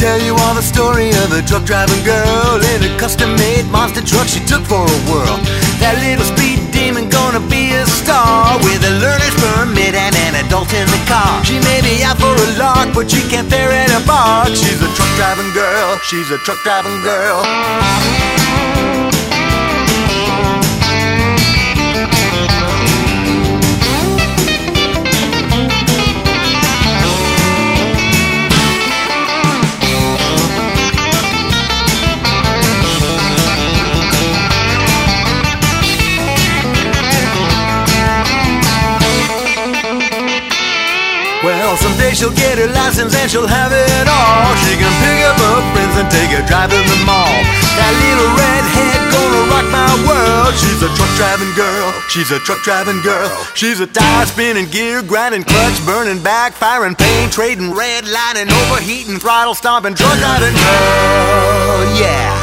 tell you all the story of a truck driving girl in a custom-made monster truck she took for a whirl. That little speed demon gonna be a star with a learner's permit and an adult in the car. She may be out for a lark, but she can't ferret a bark. She's a truck driving girl, she's a truck driving girl. Well, someday she'll get her license and she'll have it all. She can pick up her friends and take a drive to the mall. That little redhead gonna rock my world. She's a truck driving girl, she's a truck driving girl. She's a tire spinning, gear grinding, clutch burning, backfiring, paint trading, red lining, overheating, throttle stomping, truck driving girl, yeah.